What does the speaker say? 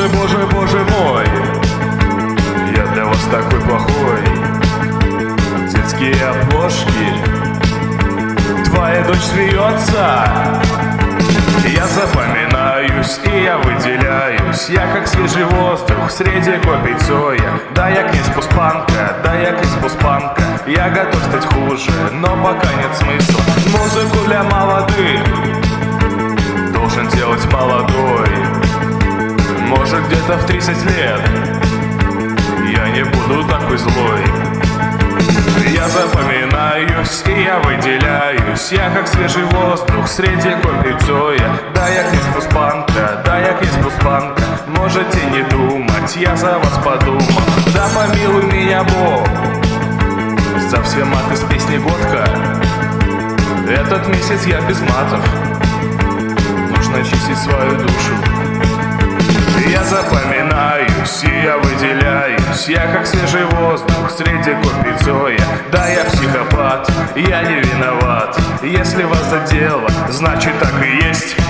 Боже, боже, боже мой, я для вас такой плохой. Детские обложки, твоя дочь смеется. Я запоминаюсь и я выделяюсь. Я как свежий воздух среди копий Цоя. Да, я князь постпанка, да, я князь постпанка. Я готов стать хуже, но пока нет смысла. Музыку для молодых должен делать молодой. Может, где-то в 30 лет я не буду такой злой. Я запоминаюсь и я выделяюсь. Я как свежий воздух среди копий Цоя. Да, я князь постпанка, да, я князь постпанка. Можете не думать, я за вас подумал. Да помилуй меня Бог за все маты с песни «Водка». Этот месяц я без матов. Нужно чистить свою душу. Я запоминаюсь и я выделяюсь. Я как свежий воздух среди копий Цоя. Да, я психопат, я не виноват. Если вас задело, значит так и есть.